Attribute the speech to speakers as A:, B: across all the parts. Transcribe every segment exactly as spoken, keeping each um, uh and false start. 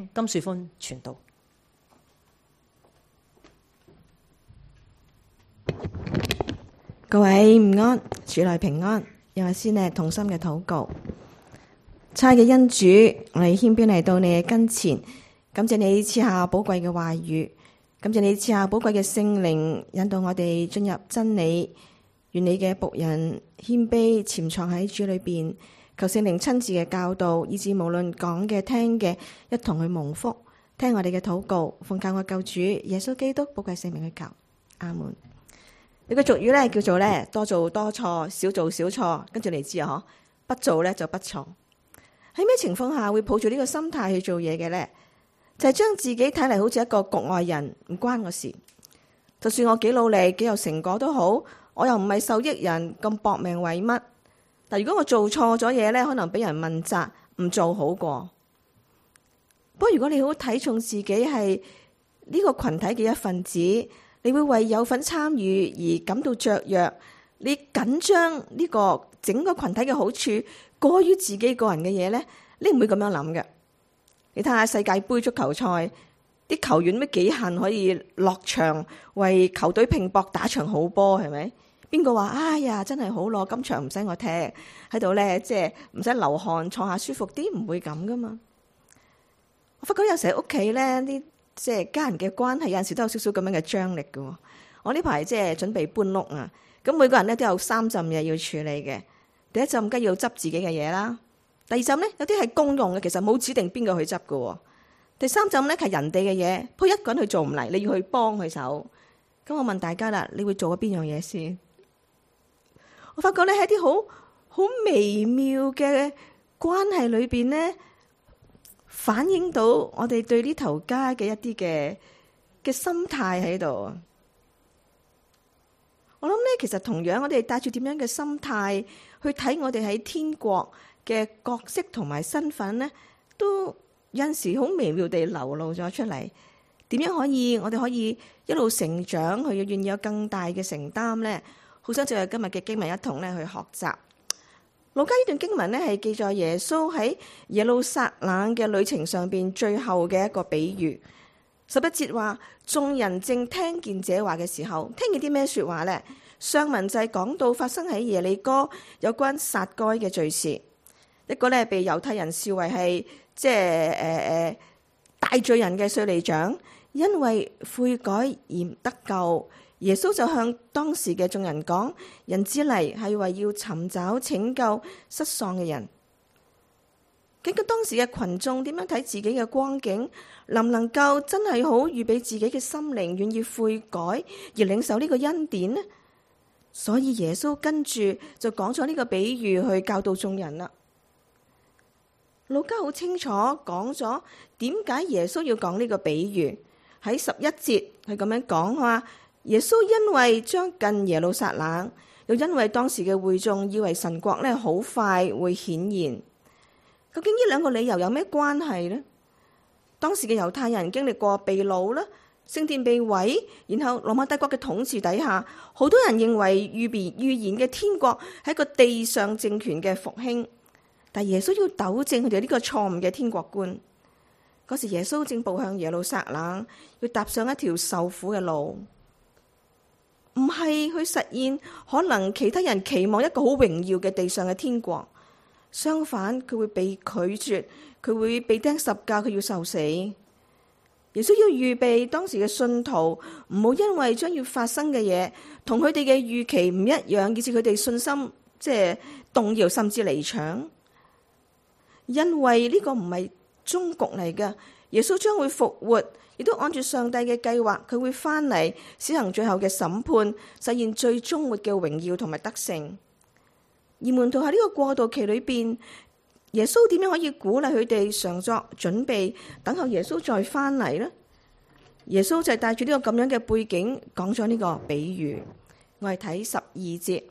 A: 金樹歡傳道。
B: 各位午安，主內平安。有我先呢同心嘅禱告。親愛嘅恩主，我哋謙卑嚟到你嘅跟前，感謝你賜下寶貴嘅話語，感謝你賜下寶貴嘅聖靈，引導我哋進入真理。願你嘅僕人謙卑潛藏喺主裏邊，求聖靈親自嘅教導，以致無論講嘅聽嘅，一同去蒙福。聽我哋嘅禱告，奉靠我救主耶穌基督寶貴聖名去求，阿門。有個俗語咧叫做咧多做多錯，少做少錯，跟住你知啊，嗬，不做咧就不錯。喺咩情況下會抱住呢個心態去做嘢嘅咧？就係將自己睇嚟好似一個局外人，唔關我事。就算我幾努力，幾有成果都好，我又唔係受益人，咁搏命為乜？但如果我做錯咗嘢咧，可能俾人問責，唔做好過。不過如果你好睇重自己係呢個群體嘅一份子，你會為有份參與而感到雀躍，你緊張呢個整個群體嘅好處過於自己個人嘅嘢呢？你唔會咁樣諗嘅。你睇下世界盃足球賽，啲球員咩幾恨可以落場為球隊拼搏打場好波，係咪？邊個話哎呀真係好咯，今場唔使我踢喺度呢，即係唔使流汗，坐下舒服啲，唔會咁噶嘛。我發覺有時喺屋企呢啲。即係家人嘅關係，有陣時都有少少咁樣嘅張力嘅。我呢排即係準備搬屋啊，咁每個人咧都有三浸嘢要處理嘅。第一浸梗係要執自己嘅嘢啦，第二浸咧有啲係公用嘅，其實冇指定邊個去執嘅。第三浸咧係人哋嘅嘢，不過一個人去做唔嚟，你要去幫佢手。咁我問大家啦，你會做咗邊樣嘢先？我發覺咧喺啲好好微妙嘅關係裏邊咧，反映到我哋對呢頭家嘅一啲嘅嘅心態喺度。我諗咧，其實同樣我哋帶住點樣嘅心態去睇我哋喺天國嘅角色同埋身份咧，都有陣時好微妙地流露咗出嚟。點樣可以我哋可以一路成長，去願意有更大嘅承擔咧？好想借今日嘅經文一同咧去學習。路加呢段經文咧係記載耶穌喺耶路撒冷嘅旅程上邊最後嘅一個比喻。十一節話，眾人正聽見這話嘅時候，聽見啲咩說話咧？上文就係講到發生喺耶利哥有關殺該嘅罪事，一個咧被猶太人視為係即係誒誒大罪人嘅稅吏長，因為悔改而唔得救。耶穌就向當時嘅眾人講：人子嚟係為要尋找拯救失喪嘅人。究竟當時嘅群眾點樣睇自己嘅光景？能唔能夠真係好預備自己嘅心靈，願意悔改而領受呢個恩典呢？所以耶穌跟住就講咗呢個比喻去教導眾人啦。路加好清楚講咗點解耶穌要講呢個比喻。喺十一節佢咁樣講話。耶穌因為將近耶路撒冷，又因為當時嘅會眾以為神國咧好快會顯現。究竟呢兩個理由有咩關係呢？當時嘅猶太人經歷過被擄啦，聖殿被毀，然後羅馬帝國嘅統治底下，好多人認為預言預言嘅天國係一個地上政權嘅復興，但耶穌要糾正佢哋呢個錯誤嘅天國觀。嗰時耶穌正步向耶路撒冷，要踏上一條受苦嘅路。唔係去實現可能其他人期望一個好榮耀嘅地上嘅天國，相反佢會被拒絕，佢會被釘十架，佢要受死。耶穌要預備當時嘅信徒，唔好因為將要發生嘅嘢同佢哋嘅預期唔一樣，以致佢哋信心即係動搖，甚至離場。因為呢個唔係終局嚟嘅，耶穌將會復活。亦都按住上帝嘅計劃，佢會翻嚟施行最後嘅審判，實現最終活嘅榮耀同埋得勝。而門徒喺呢個過渡期裏邊，耶穌點樣可以鼓勵佢哋常作準備，等候耶穌再翻嚟呢？耶穌就係帶住呢個咁樣嘅背景，講咗呢個比喻。我哋睇十二節，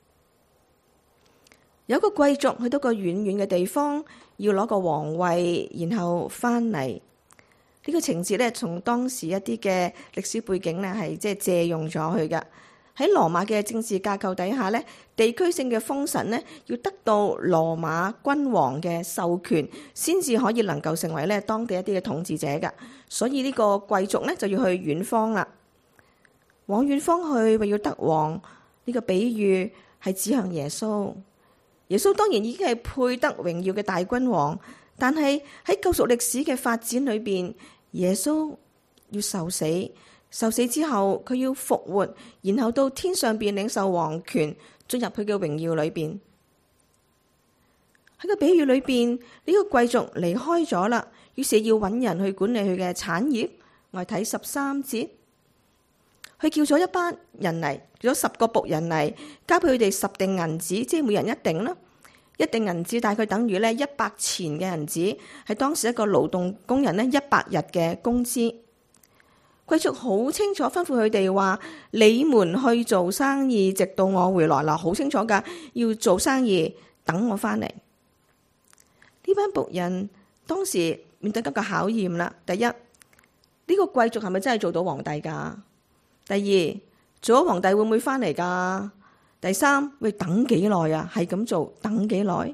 B: 有個貴族去到個遠遠嘅地方，要攞個皇位，然後翻嚟。呢個情節咧，從當時一啲嘅歷史背景咧，係即係借用咗佢嘅。 喺羅馬嘅政治架構底下咧，地區性嘅封臣咧要得到羅馬君王嘅授權，先至可以能夠成為咧當地一啲嘅統治者㗎。所以呢個貴族咧就要去遠方啦，往遠方去為要得王。呢個比喻係指向耶穌。耶穌當然已經係配得榮耀嘅大君王，但係喺救贖歷史嘅發展裏邊，耶穌要受死。受死之後，佢要復活，然後到天上邊領受王權，進入佢嘅榮耀裏邊。喺個比喻裏邊，呢個貴族離開咗啦，於是要揾人去管理佢嘅產業。我哋睇十三節，佢叫咗一班人嚟，叫咗十個僕人嚟，交俾佢哋十錠銀子，即係每人一錠啦。一錠銀子大概等於咧一百錢嘅銀子，係當時一個勞動工人咧一百日嘅工資。貴族好清楚吩咐佢哋話：你們去做生意，直到我回來啦。好清楚噶，要做生意，等我翻嚟。呢班僕人當時面對一個考驗啦。第一，呢個貴族係咪真係做到皇帝噶？第二，做咗皇帝會唔會翻嚟噶？第三，會等幾耐啊？係咁做，等幾耐？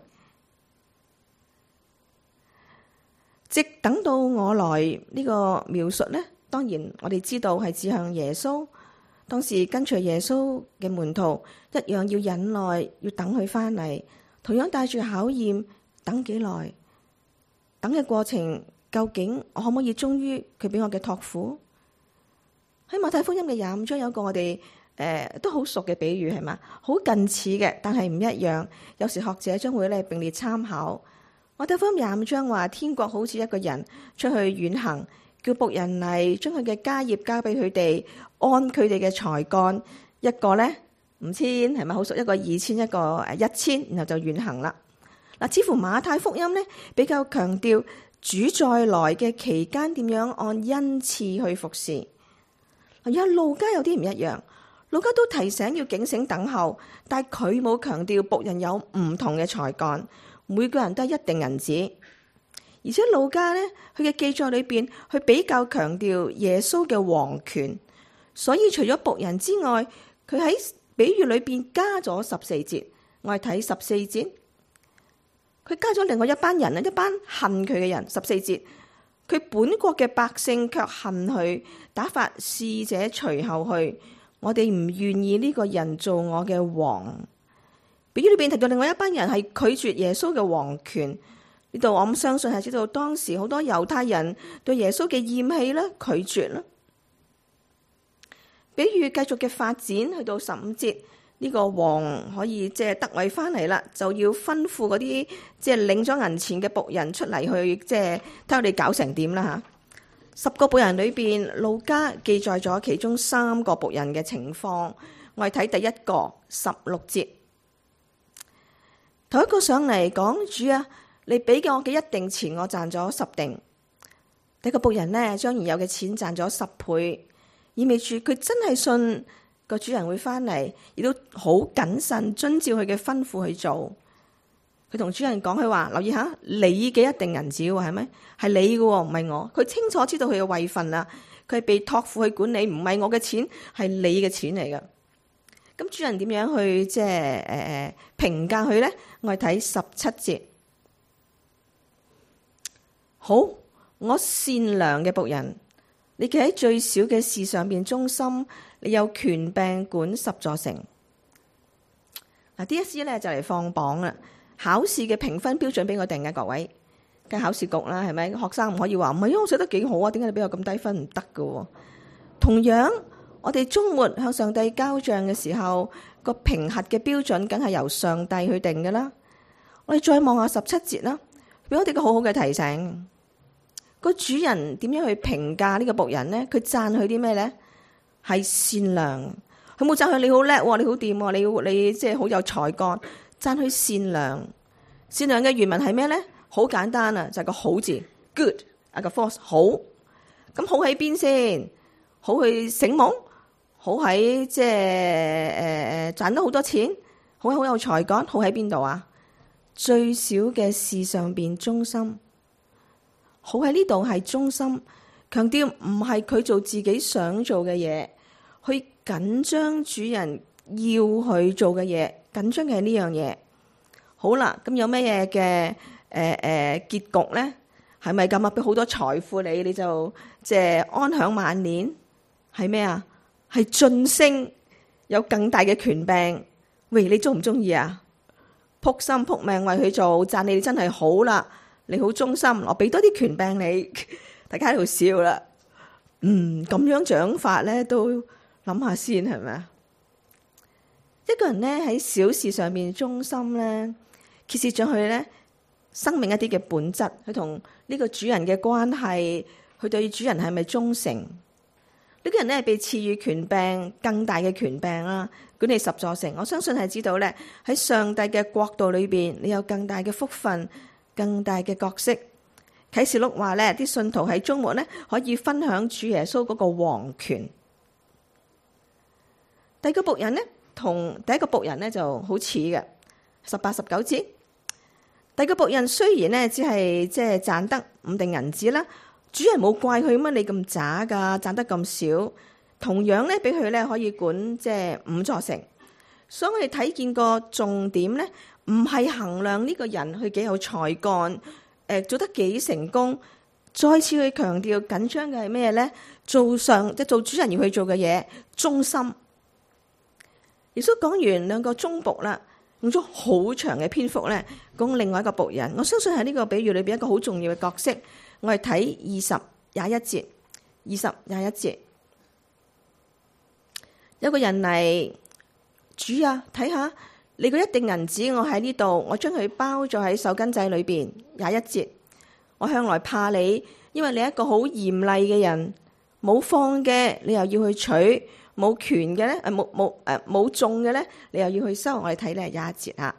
B: 直等到我來呢個描述呢，當然我哋知道係指向耶穌。當時跟隨耶穌嘅門徒一樣要忍耐，要等佢翻嚟，同樣帶住考驗，等幾耐？等嘅過程究竟我可唔可以忠於佢俾我嘅託付？喺馬太福音嘅廿五章有一個我哋誒、呃、都好熟嘅比喻，係嘛？好近似嘅，但係唔一樣。有時學者將會咧並列參考。馬太福音廿五章話，天國好似一個人出去遠行，叫僕人嚟將佢嘅家業交俾佢哋，按佢哋嘅才幹，一個咧五千，係咪好熟？一個二千，一個誒一千，然後就遠行啦。嗱，似乎馬太福音咧比較強調主再來嘅期間點樣按恩賜去服侍。而家路加有啲唔一樣，路加都提醒要警醒等候，但係佢冇強調僕人有唔同嘅才幹，每個人都係一錠銀子。而且路加咧，佢嘅記載裏邊，佢比較強調耶穌嘅王權，所以除咗僕人之外，佢喺比喻裏邊加咗十四節。我哋睇十四節，佢加咗另外一班人啊，一班恨佢嘅人。十四節，佢本國嘅百姓卻恨佢，打發使者隨後去。我哋唔願意呢個人做我嘅王。比喻裏邊提到另外一班人係拒絕耶穌嘅王權。呢度我唔相信係知道當時好多猶太人對耶穌嘅厭棄啦、拒絕啦。比喻繼續嘅發展去到十五節，呢、這個王可以即係得位翻嚟啦，就要吩咐嗰啲即係領咗銀錢嘅僕人出嚟去即係睇我哋搞成點啦吓。十個僕人裏邊，路加記載咗其中三個僕人嘅情況。我哋睇第一個十六節，頭一個上嚟講：主啊，你俾嘅我嘅一錠錢，我賺咗十錠。第一個僕人呢，將原有嘅錢賺咗十倍，意味住佢真係信個主人會翻嚟，亦都好謹慎遵照佢嘅吩咐去做。佢同主人講，佢話：留意下，你嘅一錠銀子係咪？係你嘅，唔係我。佢清楚知道佢嘅位份啦，佢係被託付去管理，唔係我嘅錢，係你嘅錢嚟嘅。咁主人點樣去即係誒評價佢咧？我哋睇十七節。好，我善良嘅僕人，你企喺最小嘅事上邊忠心，你有權柄管十座城。嗱，D S E 咧就嚟放榜啦。考試嘅評分標準俾我定嘅，各位，梗係考試局啦，係咪？學生唔可以話唔係，我寫得幾好啊，點解你俾我咁低分？唔得噶。同樣，我哋終末向上帝交賬嘅時候，個評核嘅標準梗係由上帝去定嘅啦。我哋再望下十七節啦，俾我哋個好好嘅提醒。個主人點樣去評價呢個僕人呢？佢讚佢啲咩呢？係善良，佢冇讚佢你好叻，你好掂，你要你即係好有才幹。讚佢善良，善良嘅原文係咩咧？好簡單啊，就係個好字 ，good 啊個 force 好。咁好喺邊先？好去醒目，好喺即係誒誒賺到好多錢，好好有才幹，好喺邊度啊？最少嘅事上邊忠心，好喺呢度係忠心，強調唔係佢做自己想做嘅嘢，去緊張主人要佢做嘅嘢，緊張嘅係呢樣嘢。好啦，咁有咩嘢嘅誒誒結局咧？係咪咁啊？俾好多財富你，你就即係安享晚年？係咩啊？係晉升，有更大嘅權柄。喂，你中唔中意啊？撲心撲命為佢做，讚你真係好啦，你好忠心，我俾多啲權柄你。大家喺度笑啦。嗯，咁樣獎法咧，都諗下先係咪啊？一個人咧喺小事上面忠心咧，揭示咗佢咧生命一啲嘅本質，佢同呢個主人嘅關係，佢對主人係咪忠誠？呢個人咧係被賜予權柄，更大嘅權柄啦，管理十座城。我相信係知道咧喺上帝嘅國度裏邊，你有更大嘅福分，更大嘅角色。啟示錄話咧，啲信徒喺終末咧可以分享主耶穌嗰個王權。第二個僕人咧，同第一個僕人咧就好似嘅，十八十九節。第二個僕人雖然咧只係即係賺得五錠銀子啦，主人冇怪佢乜你咁渣噶，賺得咁少，同樣咧俾佢咧可以管即係五座城。所以我哋睇見個重點咧，唔係衡量呢個人佢幾有才幹，誒做得幾成功。再次去強調緊張嘅係咩咧？做上即係做主人要去做嘅嘢，忠心。耶穌講完兩個忠僕啦，用咗好長嘅篇幅咧，講另外一個僕人。我相信喺呢個比喻裏邊一個好重要嘅角色。我哋睇二十廿一節，二十廿一節，有個人嚟，主啊，睇下你個一錠銀子，我喺呢度，我將佢包咗喺手巾仔裏邊。廿一節，我向來怕你，因為你係一個好嚴厲嘅人，冇放嘅你又要去取，冇權嘅咧，誒冇冇誒冇種嘅咧，你又要去收。我哋睇咧廿一節啊，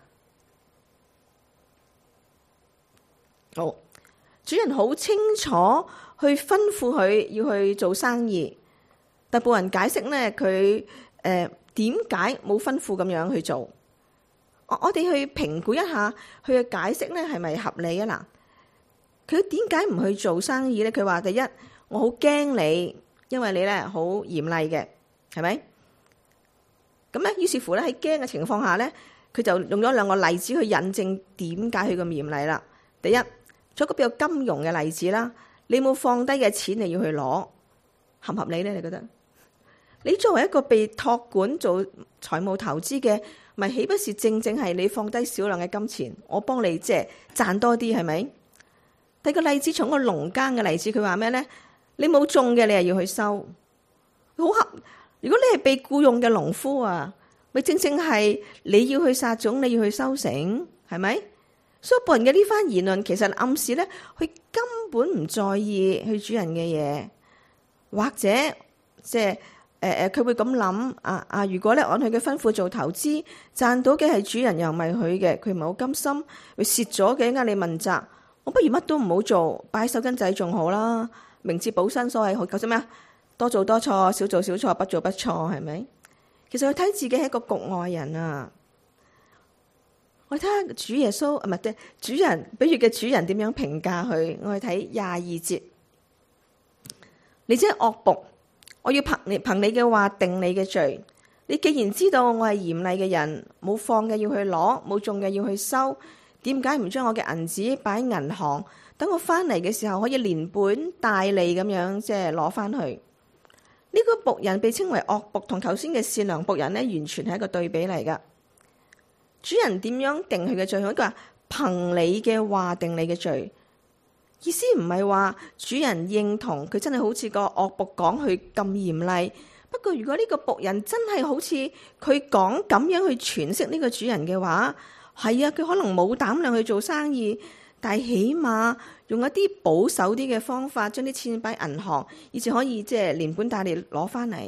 B: 好。主人好清楚去吩咐佢要去做生意，但僕人解釋咧，佢誒點解冇吩咐咁樣去做？我我哋去評估一下佢嘅解釋咧係咪合理啊？嗱，佢點解唔去做生意咧？佢話第一，我好驚你，因為你咧好嚴厲嘅，係咪？咁咧，於是乎咧喺驚嘅情況下咧，佢就用咗兩個例子去引證點解佢咁嚴厲啦。第一，做個比較金融嘅例子啦，你冇放低嘅錢你要去攞，合唔合理咧？你覺得？你作為一個被託管做財務投資嘅，咪豈不是正正係你放低少量嘅金錢，我幫你即係賺多啲，係咪？第二個例子，從個農耕嘅例子，佢話咩咧？你冇種嘅，你又要去收，好合。如果你係被僱傭嘅農夫啊，咪正正係你要去撒種，你要去收成，係咪？所以僕人嘅呢番言論，其實暗示咧，佢根本唔在意佢主人嘅嘢，或者即係誒誒，佢會咁諗啊啊！如果咧按佢嘅吩咐做投資，賺到嘅係主人，又唔係佢嘅，佢唔係好甘心，佢蝕咗嘅，呃你問責，我不如乜都唔好做，擺手巾仔仲好啦，明哲保身，所謂好，叫做咩啊？多做多錯，少做少錯，不做不錯，係咪？其實佢睇自己係一個局外人啊！我睇下主耶穌啊，唔係主人，比喻嘅主人點樣評價佢？我哋睇廿二節，你真係惡僕，我要憑你憑你嘅話定你嘅罪。你既然知道我係嚴厲嘅人，冇放嘅要去攞，冇種嘅要去收，點解唔將我嘅銀紙擺喺銀行，等我翻嚟嘅時候可以連本帶利咁樣即係攞翻去？呢、這個僕人被稱為惡僕，同頭先嘅善良僕人咧，完全係一個對比嚟噶。主人點樣定佢嘅罪？佢話憑你嘅話定你嘅罪，意思唔係話主人認同佢真係好似個惡僕講佢咁嚴厲。不過如果呢個僕人真係好似佢講咁樣去詮釋呢個主人嘅話，係啊，佢可能冇膽量去做生意，但係起碼用一啲保守啲嘅方法，將啲錢擺銀行，以至可以即係連本帶利攞翻嚟。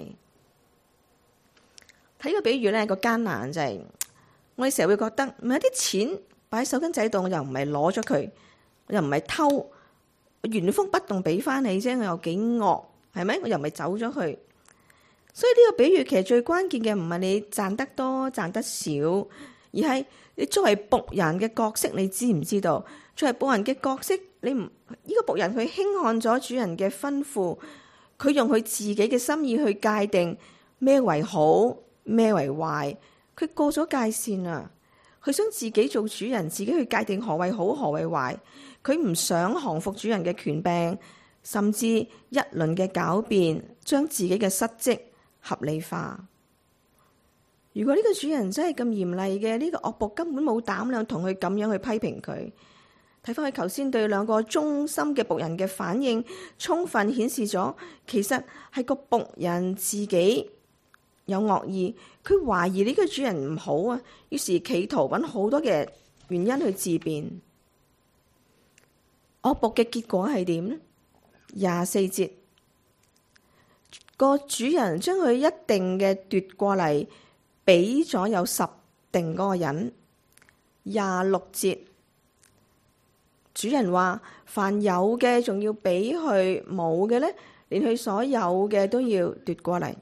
B: 睇個比喻咧，個艱難就係、是。我哋成日會覺得，唔係啲錢擺喺手巾仔度，我又唔係攞咗佢，我又唔係偷，原封不動俾翻你啫，我又幾惡，係咪？我又唔係走咗去。所以呢個比喻其實最關鍵嘅唔係你賺得多賺得少，而係你作為僕人嘅角色，你知唔知道？作為僕人嘅角色，你唔呢、呢個僕人佢輕看咗主人嘅吩咐，佢用佢自己嘅心意去界定咩為好，咩為壞，佢過咗界線啊！佢想自己做主人，自己去界定何為好，何為壞。佢唔想降服主人嘅權柄，甚至一輪嘅狡辯，將自己嘅失職合理化。如果呢個主人真係咁嚴厲嘅，呢個惡僕根本冇膽量同佢咁樣去批評佢。睇翻佢頭先對兩個忠心嘅僕人嘅反應，充分顯示咗其實係個僕人自己有惡意，佢懷疑呢個主人唔好啊，於是企圖揾好多嘅原因去自辯。惡僕嘅結果係點呢？廿四節，個主人將佢一定嘅奪過嚟，俾咗有十定嗰個人。廿六節，主人話：凡有嘅仲要俾佢，冇嘅呢，連佢所有嘅都要奪過嚟。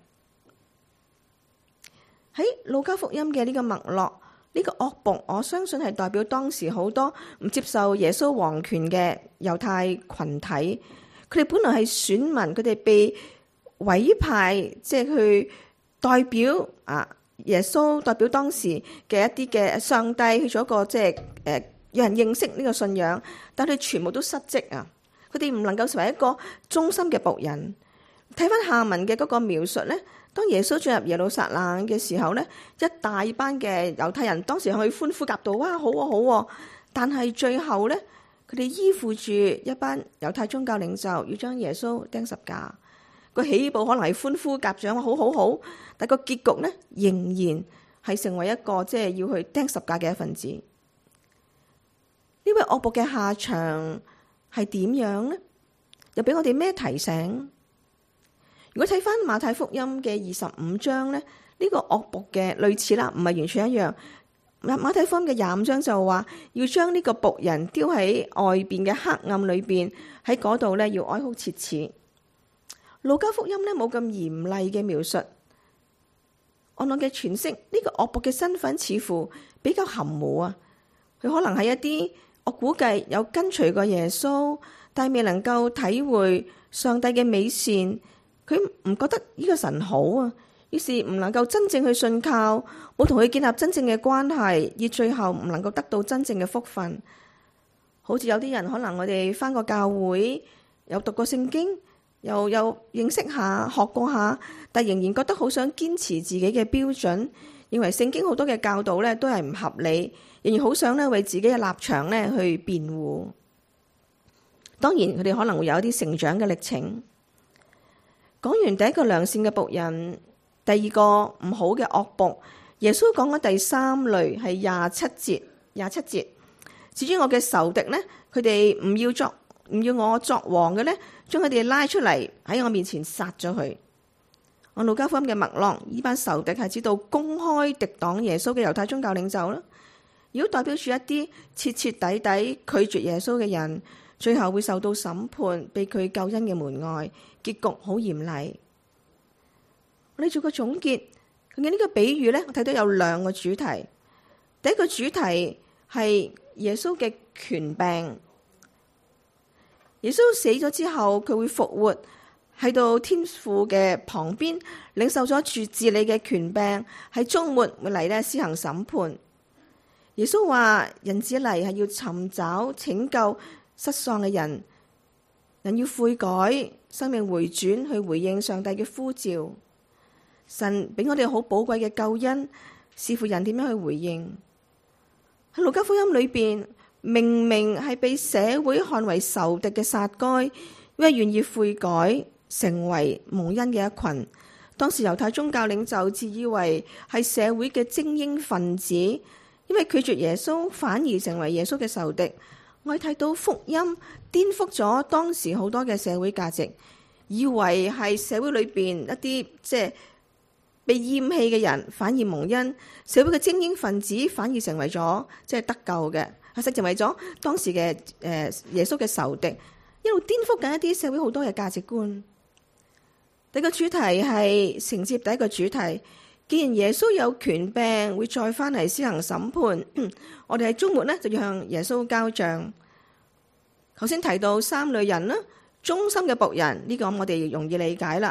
B: 喺路加福音嘅呢個脈絡，呢、這個惡僕，我相信係代表當時好多唔接受耶穌王權嘅猶太群體。佢哋本來係選民，佢哋被委派，即係去代表啊耶穌，代表當時嘅一啲嘅上帝去做一個即係誒，讓人認識呢個信仰。但係全部都失職啊！佢哋唔能夠成為一個忠心嘅僕人。睇翻下文嘅嗰個描述咧。當耶穌進入耶路撒冷嘅時候咧，一大班嘅猶太人當時向佢歡呼夾道，哇，好啊，好啊！但係最後咧，佢哋依附住一班猶太宗教領袖，要將耶穌釘十架。個起步可能係歡呼夾掌，好好好，但個結局咧仍然係成為一個即係要去釘十架嘅一份子。呢位惡僕嘅下場係點樣咧？又俾我哋咩提醒？如果睇翻馬太福音嘅二十五章咧，呢、這個惡僕嘅類似啦，唔係完全一樣。馬太福音嘅廿五章就話要將呢個僕人丟喺外邊嘅黑暗裏邊，喺嗰度咧要哀哭切齒。路加福音咧冇咁嚴厲嘅描述，按我嘅詮釋，呢、這個惡僕嘅身份似乎比較含糊啊。佢可能係一啲我估計有跟隨過耶穌，但係未能夠體會上帝嘅美善。佢唔覺得呢個神好啊，於是唔能夠真正去信靠，冇同佢建立真正嘅關係，而最後唔能夠得到真正嘅福分。好似有啲人可能我哋返過教會，有讀過聖經，又有認識下、學過下，但仍然覺得好想堅持自己嘅標準，認為聖經好多嘅教導咧都係唔合理，仍然好想咧為自己嘅立場咧去辯護。當然佢哋可能會有一啲成長嘅歷程。講完第一個良善嘅僕人，第二個唔好嘅惡僕，耶穌講緊第三類係廿七節，廿七節。至於我嘅仇敵呢，佢哋唔要作唔要我作王嘅呢，將佢哋拉出嚟喺我面前殺咗佢。按路加福音嘅脈絡，呢班仇敵係知道公開敵擋耶穌嘅猶太宗教領袖啦。如果代表住一啲徹徹底底拒絕耶穌嘅人，最後會受到審判，被拒救恩嘅門外，結局好嚴厲。我哋做個總結，佢嘅呢個比喻呢，我睇到有兩個主題。第一個主題係耶穌嘅權柄。耶穌死咗之後，佢會復活喺到天父嘅旁邊，領受咗住治理嘅權柄，喺終末會嚟咧施行審判。耶穌話：人子嚟係要尋找拯救失喪嘅人，人要悔改，生命回轉，去回應上帝嘅呼召。神俾我哋好寶貴嘅救恩，視乎人點樣去回應。喺路加福音裏邊，明明係被社會看為仇敵嘅撒該，因為願意悔改，成為蒙恩嘅一群。當時猶太宗教領袖自以為係社會嘅精英分子，因為拒絕耶穌，反而成為耶穌嘅仇敵。我哋睇到福音顛覆咗當時好多嘅社會價值，以為係社會裏邊一啲即係被厭棄嘅人反而蒙恩，社會嘅精英分子反而成為咗即係得救嘅，係實成為咗當時嘅誒耶穌嘅仇敵，一路顛覆緊一啲社會好多嘅價值觀。第二個主題係承接第一個主題，既然耶穌有權柄會再翻嚟施行審判，我哋喺終末呢就要向耶穌交賬。頭先提到三類人啦，忠心嘅僕人呢個我哋容易理解啦，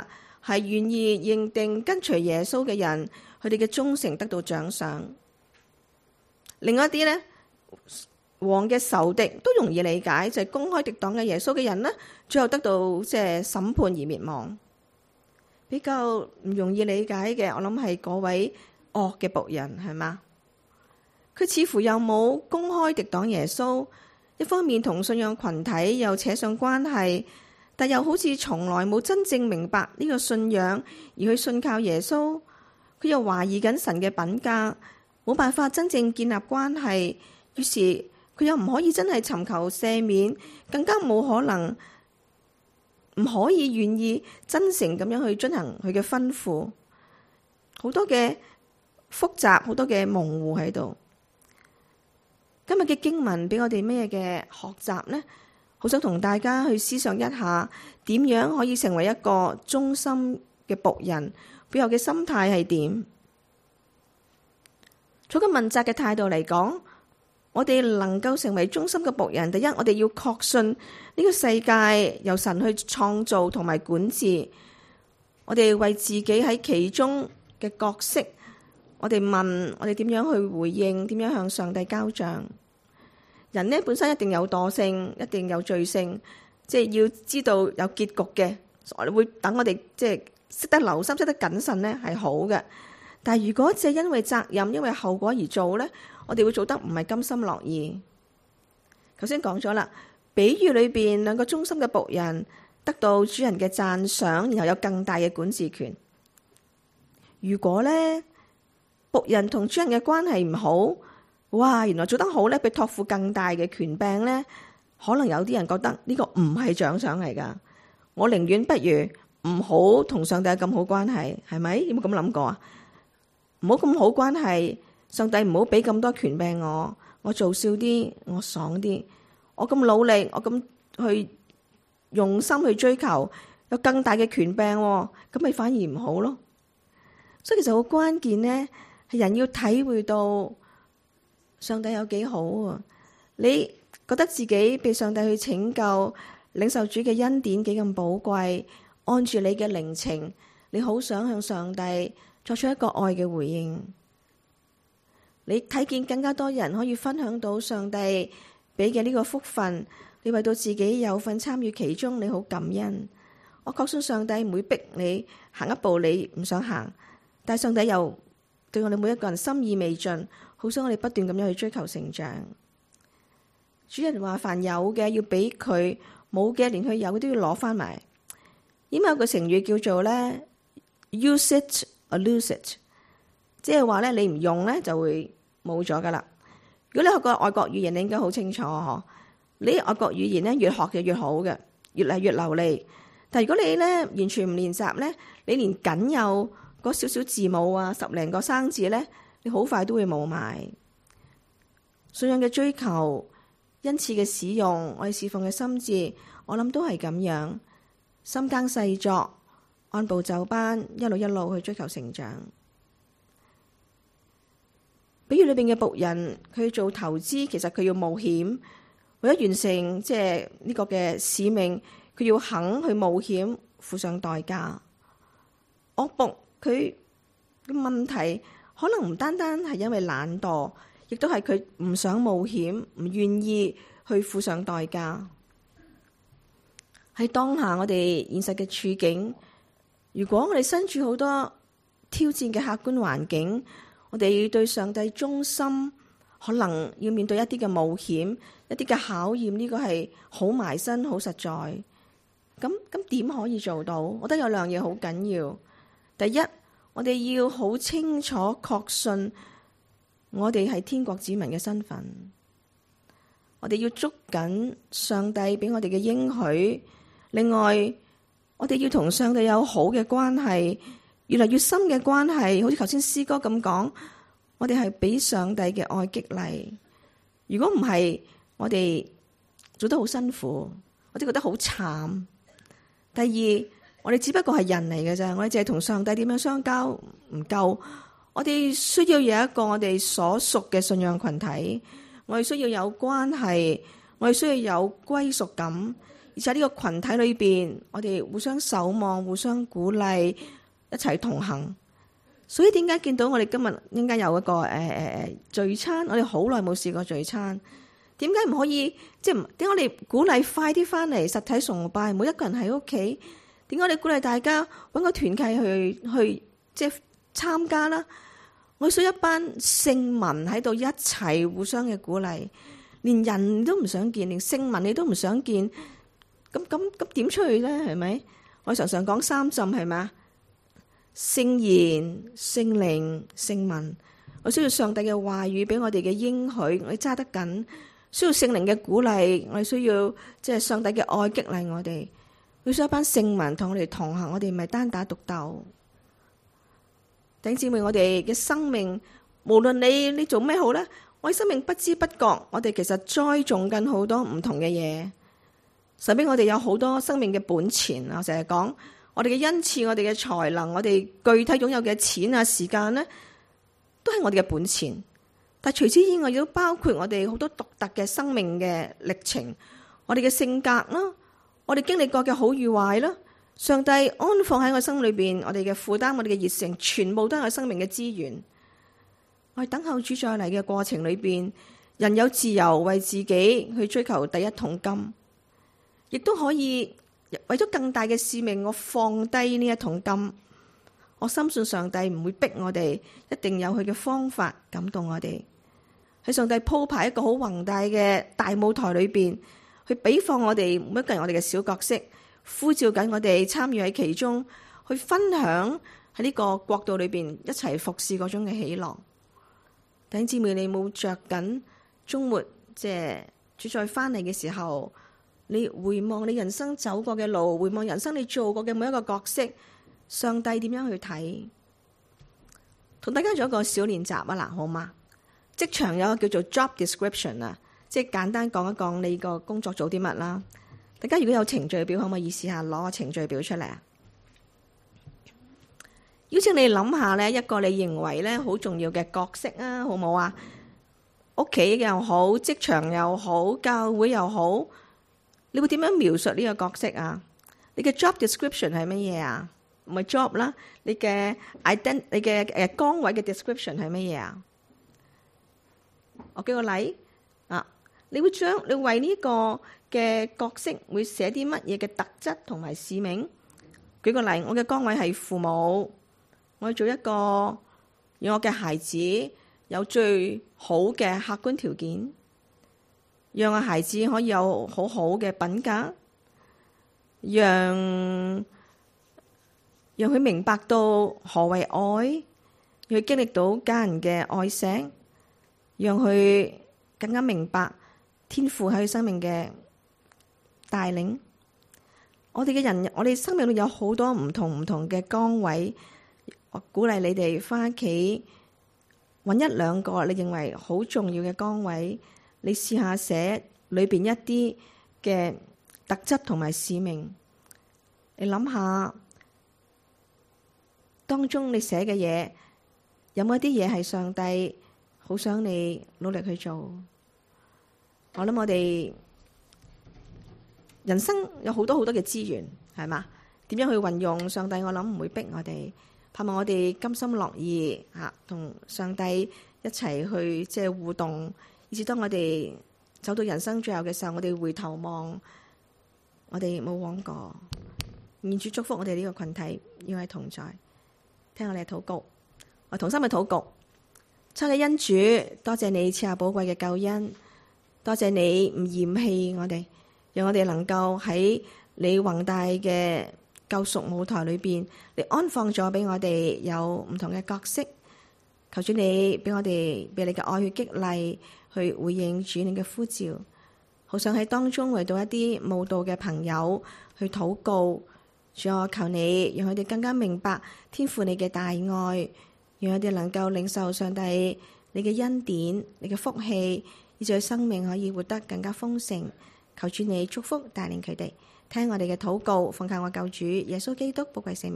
B: 係願意認定跟隨耶穌嘅人，佢哋嘅忠誠得到獎賞。另外一啲呢，王嘅仇敵都容易理解，就係、是、公開敵擋嘅耶穌嘅人呢，最後得到即係審判而滅亡。比較唔容易理解嘅，我諗係嗰位惡嘅僕人，係嘛？佢似乎又冇公開敵擋耶穌，一方面同信仰群體又扯上關係，但又好似從來冇真正明白呢個信仰而去信靠耶穌。佢又懷疑緊神嘅品格，冇辦法真正建立關係，於是佢又唔可以真係尋求赦免，更加冇可能唔可以願意真誠咁樣去進行佢嘅吩咐。好多嘅複雜，好多嘅模糊喺度。今日嘅經文俾我哋咩嘅學習呢？好想同大家去思想一下，點樣可以成為一個忠心嘅僕人，背後嘅心態係點？從個問責嘅態度嚟講，我哋能夠成為忠心嘅僕人，第一，我哋要確信呢個世界由神去創造同埋管治，我哋為自己喺其中嘅角色，我哋問我哋點樣去回應，點樣向上帝交賬。人呢本身一定有惰性，一定有罪性，即係要知道有結局嘅，我哋會等我哋即係識得留心、識得謹慎呢係好嘅。但係如果只係因為責任、因為後果而做呢，我哋會做得唔係甘心樂意。頭先講咗啦，比喻裏邊兩個忠心嘅僕人得到主人嘅讚賞，然後有更大嘅管治權。如果呢僕人同主人嘅關係唔好，哇！原來做得好咧，被託付更大嘅權柄咧，可能有啲人覺得呢個唔係獎賞嚟噶。我寧願不如唔好同上帝有咁好關係，係咪？有冇咁諗過啊？唔好咁好關係，上帝唔好俾咁多權柄我，我做少啲，我爽啲，我咁努力，我咁去用心去追求，有更大嘅權柄，咁咪反而唔好咯。所以其實好關鍵呢，係人要體會到上帝有幾好啊！你覺得自己被上帝去拯救，領受主嘅恩典幾咁寶貴，按住你嘅靈情，你好想向上帝作出一個愛嘅回應。你睇見更加多人可以分享到上帝俾嘅呢個福分，你為到自己有份參與其中，你好感恩。我確信上帝唔會逼你行一步你唔想行，但係上帝又對我哋每一個人心意未盡，好想我哋不斷咁樣去追求成長。主人話：凡有嘅要俾佢，冇嘅連佢有都要攞翻埋。因為有個成語叫做咧 use it or lose it， 即係話咧你唔用咧就會冇咗噶啦。如果你學過外國語言，你應該好清楚嗬。你外國語言咧越學就越好嘅，越嚟越流利。但係如果你咧完全唔練習咧，你連僅有嗰少少字母啊，十零個生字咧，你好快都會冇埋。信仰嘅追求，恩賜嘅使用，我哋侍奉嘅心志，我諗都係咁樣，深耕細作，按部就班，一路一路去追求成長。比如裏邊嘅僕人，佢做投資，其實佢要冒險，為咗完成即係呢個嘅使命，佢要肯去冒險，付上代價。惡僕佢嘅問題可能唔單單係因為懶惰，亦都係佢唔想冒險，唔願意去付上代價。喺當下我哋現實嘅處境，如果我哋身處好多挑戰嘅客觀環境，我哋對上帝忠心，可能要面對一啲嘅冒險，一啲嘅考驗，呢個係好埋身、好實在。咁咁點可以做到？我覺得有兩樣嘢好緊要。第一，我哋要好清楚確信我哋係天國子民嘅身份，我哋要捉緊上帝俾我哋嘅應許。另外，我哋要同上帝有好嘅關係，越嚟越深嘅關係。好似頭先詩歌咁講，我哋係俾上帝嘅愛激勵。如果唔係，我哋做得好辛苦，我哋覺得好慘。第二，我哋只不過係人嚟嘅啫，我哋淨係同上帝點樣相交唔夠，我哋需要有一個我哋所屬嘅信仰群體，我哋需要有關係，我哋需要有歸屬感， 而且呢個群體裏邊，我哋互相守望、互相鼓勵，一齊同行。所以點解見到我哋今日應該有一個誒誒誒聚餐？我哋好耐冇試過聚餐，點解唔可以？即係點解我哋鼓勵快啲翻嚟實體崇拜？每一個人喺屋企，點解我哋鼓勵大家揾個團契去去即係參加啦？我需要一班聖民喺度一齊互相嘅鼓勵，連人都唔想見，連聖民你都唔想見，咁咁咁點出去咧？係咪？我常常講三浸係咪？聖言、聖靈、聖民，我需要上帝嘅話語俾我哋嘅應許，我哋揸得緊；需要聖靈嘅鼓勵，我哋需要即係上帝嘅愛激勵我哋。需要一班聖民同我哋同行，我哋唔係單打獨鬥。弟兄姊妹，我哋嘅生命，無論你你做咩好咧，我哋生命不知不覺，我哋其實栽種緊好多唔同嘅嘢。神俾我哋有好多生命嘅本錢啊！我成日講。我哋嘅恩賜，我哋嘅才能，我哋具體擁有嘅錢啊、時間咧，都係我哋嘅本錢。但係除此以外，亦都包括我哋好多獨特嘅生命嘅歷程，我哋嘅性格啦，我哋經歷過嘅好與壞啦，上帝安放喺我心裏邊，我哋嘅負擔，我哋嘅熱誠，全部都係我生命嘅資源。我哋等候主再嚟嘅過程裏邊，人有自由為自己去追求第一桶金，亦都可以。為咗更大嘅使命，我放低呢一桶金。我深信上帝唔會逼我哋，一定有佢嘅方法感動我哋。喺上帝鋪排一個好宏大嘅大舞台裏邊，去比放我哋每一個人我哋嘅小角色，呼召緊我哋參與喺其中，去分享喺呢個國度裏邊一齊服侍嗰種嘅喜樂。弟兄姊妹，你冇着緊終末，即係主再翻嚟嘅時候。你回望你人生走過嘅路，回望人生你做過嘅每一個角色，上帝點樣去睇？同大家做一個小練習啊，嗱，好嗎？職場有一個叫做 job description 啊，即係簡單講一講你個工作做啲乜啦。大家如果有程序表，可唔可以試下攞個程序表出嚟啊？邀請你諗下呢一個你認為咧好重要嘅角色啊，好冇啊？屋企又好，職場又好，教會又好。你會點樣描述呢個角色啊？你嘅 job description 係乜嘢啊？唔係 job 啦，你嘅 ident， 你嘅誒崗位嘅 description 係乜嘢啊？我舉個例啊，你會將你為呢個嘅角色會寫啲乜嘢嘅特質同埋使命？舉個例，我嘅崗位係父母，我要做一個讓我嘅孩子有最好嘅客觀條件。讓個孩子可以有好好嘅品格，讓讓佢明白到何為愛，讓佢經歷到家人嘅愛錫，讓佢更加明白天父喺佢生命嘅帶領。我哋嘅人，我哋生命裏有好多唔同唔同嘅崗位，我鼓勵你哋返屋企揾一兩個你認為好重要嘅崗位。你試下寫裏邊一啲嘅特質同埋使命，你諗下當中你寫嘅嘢有冇一啲嘢係上帝好想你努力去做？我諗我哋人生有好多好多嘅資源，係嘛？點樣去運用上帝？我諗唔會逼我哋，盼望我哋甘心樂意嚇同上帝一齊去即係互動。以至當我哋走到人生最後嘅時候，我哋回頭望，我哋冇枉過。願主祝福我哋呢個群體，與我同在。聽我哋嘅禱告，我同心嘅禱告。親愛嘅恩主，多謝你賜下寶貴嘅救恩，多謝你唔嫌棄我哋，讓我哋能夠喺你宏大嘅救贖舞台裏邊，你安放咗俾我哋有唔同嘅角色。求主你俾我哋俾你嘅愛去激勵，去回應主你嘅呼召。好想喺當中為到一啲慕道嘅朋友去禱告。主，我求你讓佢哋更加明白天父你嘅大愛，讓佢哋能夠領受上帝你嘅恩典、你嘅福氣，以致生命可以活得更加豐盛。求主你祝福帶領佢哋，聽我哋嘅禱告，奉靠我救主耶穌基督寶貴聖名。